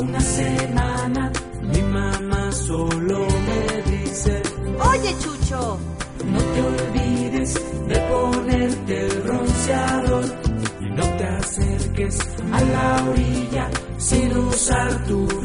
una semana mi mamá solo me dice: Oye, Chucho, no te olvides de ponerte el bronceador y no te acerques a la orilla sin usar tu